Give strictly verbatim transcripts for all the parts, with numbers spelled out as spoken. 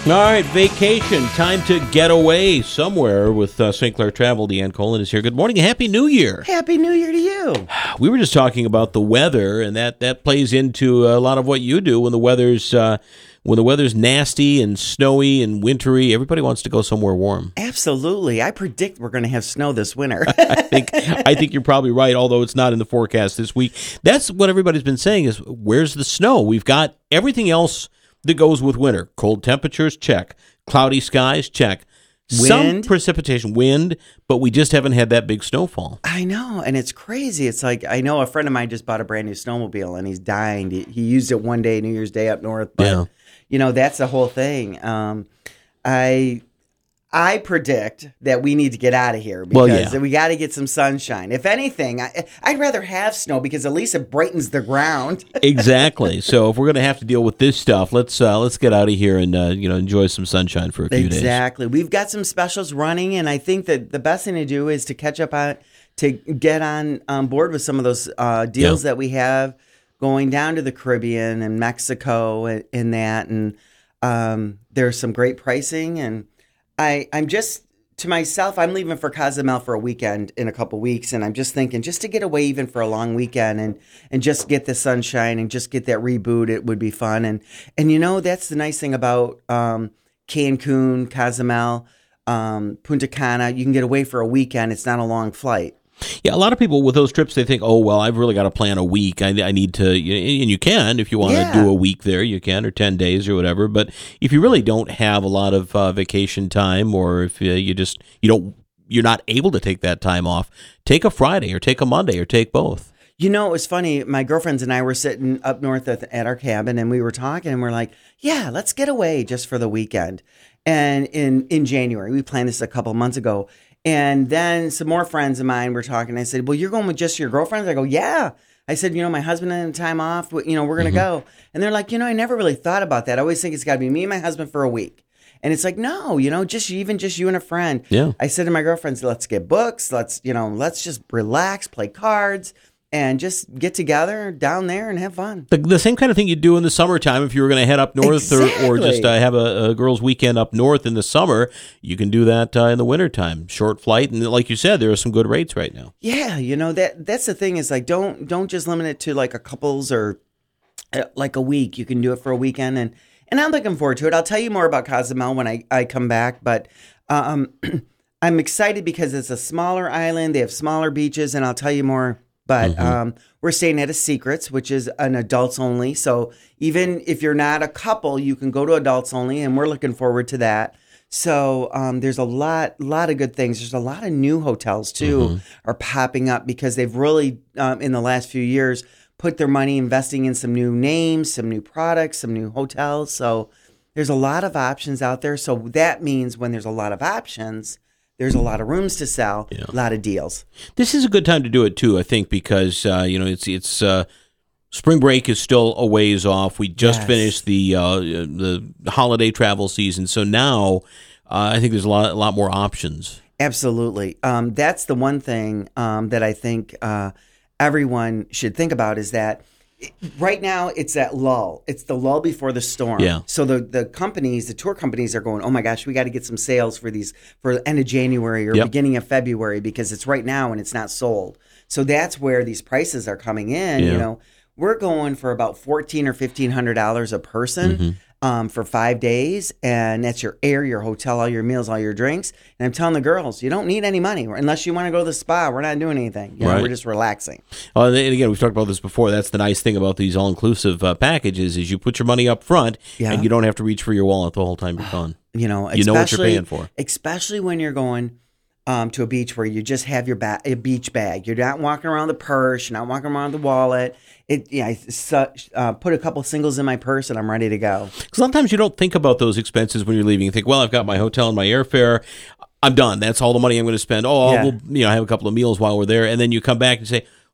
All right, vacation. Time to get away somewhere with uh, Saint Clair Travel. Deanne Colin is here. Good morning and Happy New Year. Happy New Year to you. We were just talking about the weather, and that, that plays into a lot of what you do when the weather's uh, when the weather's nasty and snowy and wintry. Everybody wants to go somewhere warm. Absolutely. I predict we're going to have snow this winter. I think I think you're probably right, although it's not in the forecast this week. That's what everybody's been saying is, where's the snow? We've got everything else that goes with winter. Cold temperatures, check. Cloudy skies, check. Some Wind. precipitation, wind, but we just haven't had that big snowfall. I know, and it's crazy. It's like, I know a friend of mine just bought a brand new snowmobile, and he's dying. He, he used it one day, New Year's Day up north, but, Yeah. you know, that's the whole thing. Um, I... I predict that we need to get out of here because Well, yeah. we got to get some sunshine. If anything, I, I'd rather have snow because at least it brightens the ground. Exactly. So if we're going to have to deal with this stuff, let's uh, let's get out of here and uh, you know enjoy some sunshine for a few days. Exactly. We've got some specials running, and I think that the best thing to do is to catch up on, to get on, on board with some of those uh, deals Yeah. that we have going down to the Caribbean and Mexico and, and that. And um, there's some great pricing, and I, I'm just, to myself, I'm leaving for Cozumel for a weekend in a couple weeks, and I'm just thinking, just to get away even for a long weekend and, and just get the sunshine and just get that reboot, it would be fun. And, and you know, that's the nice thing about um, Cancun, Cozumel, um, Punta Cana. You can get away for a weekend. It's not a long flight. Yeah, a lot of people with those trips, they think, oh, well, I've really got to plan a week. I, I need to, and you can, if you want Yeah. to do a week there, you can, or ten days or whatever. But if you really don't have a lot of uh, vacation time, or if uh, you just, you don't, you're not able to take that time off, take a Friday or take a Monday or take both. You know, it was funny. My girlfriends and I were sitting up north at, at our cabin, and we were talking, and we're like, yeah, let's get away just for the weekend. And in, in January, we planned this a couple months ago. And then some more friends of mine were talking. I said, well, you're going with just your girlfriends? I go, yeah. I said, you know, my husband had time off. You know, we're going to Mm-hmm. go. And they're like, you know, I never really thought about that. I always think it's got to be me and my husband for a week. And it's like, no, you know, just even just you and a friend. Yeah. I said to my girlfriends, let's get books. Let's, you know, let's just relax, play cards, and just get together down there and have fun. The, the same kind of thing you do in the summertime if you were going to head up north or, or Exactly. just uh, have a, a girls' weekend up north in the summer. You can do that uh, in the wintertime. Short flight. And like you said, there are some good rates right now. Yeah, you know, that that's the thing is like, don't don't just limit it to like a couples or uh, like a week. You can do it for a weekend. And, and I'm looking forward to it. I'll tell you more about Cozumel when I, I come back. But um, I'm excited because it's a smaller island. They have smaller beaches, and I'll tell you more. But Mm-hmm. um, we're staying at a Secrets, which is an adults only. So even if you're not a couple, you can go to adults only, and we're looking forward to that. So um, there's a lot, lot of good things. There's a lot of new hotels too Mm-hmm. are popping up because they've really um, in the last few years put their money investing in some new names, some new products, some new hotels. So there's a lot of options out there. So that means when there's a lot of options, there's a lot of rooms to sell, Yeah. a lot of deals. This is a good time to do it too, I think, because uh, you know it's it's uh, spring break is still a ways off. We just Yes. finished the uh, the holiday travel season, so now uh, I think there's a lot a lot more options. Absolutely. Um, that's the one thing um, that I think uh, everyone should think about is that it- right now it's that lull. It's the lull before the storm. Yeah. So the, the companies, the tour companies are going, oh my gosh, we got to get some sales for these for the end of January or Yep. beginning of February because it's right now and it's not sold. So that's where these prices are coming in. Yeah. You know, we're going for about fourteen or fifteen hundred dollars a person. Mm-hmm. Um, for five days, and that's your air, your hotel, all your meals, all your drinks. And I'm telling the girls, you don't need any money unless you want to go to the spa. We're not doing anything. You know, Right. we're just relaxing. Uh, and again, we've talked about this before. That's the nice thing about these all-inclusive uh, packages is you put your money up front, Yeah. and you don't have to reach for your wallet the whole time you're gone. You know, You know what you're especially- paying for. Especially when you're going um, to a beach where you just have your ba- a beach bag. You're not walking around the purse. You're not walking around the wallet. It, yeah, I su- uh, put a couple singles in my purse and I'm ready to go. Sometimes you don't think about those expenses when you're leaving. You think, well, I've got my hotel and my airfare. I'm done. That's all the money I'm going to spend. Oh, Yeah. we'll, you know, have a couple of meals while we're there. And then you come back and say,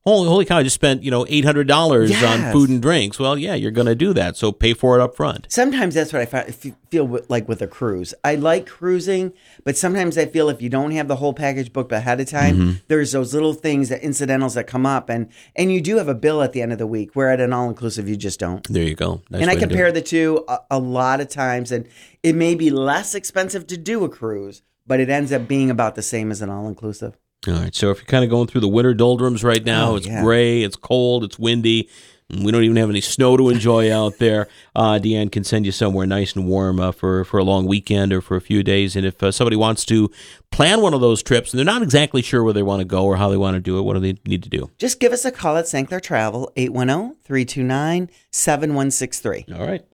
holy, holy cow, I just spent, you know, eight hundred dollars Yes. on food and drinks. Well, yeah, you're going to do that. So pay for it up front. Sometimes that's what I fi- f- feel with, like with a cruise. I like cruising, but sometimes I feel if you don't have the whole package booked ahead of time, Mm-hmm. there's those little things, that incidentals that come up, and and you do have a bill at the end of the week. Where at an all inclusive, you just don't. There you go. Nice and I way to do compare it. the two a, a lot of times, and it may be less expensive to do a cruise, but it ends up being about the same as an all inclusive. All right. So if you're kind of going through the winter doldrums right now, Oh, it's yeah. gray, it's cold, it's windy. and we don't even have any snow to enjoy out there. Uh, Deanne can send you somewhere nice and warm uh, for, for a long weekend or for a few days. And if uh, somebody wants to plan one of those trips and they're not exactly sure where they want to go or how they want to do it, what do they need to do? Just give us a call at Saint Clair Travel, eight one zero, three two nine, seven one six three. All right.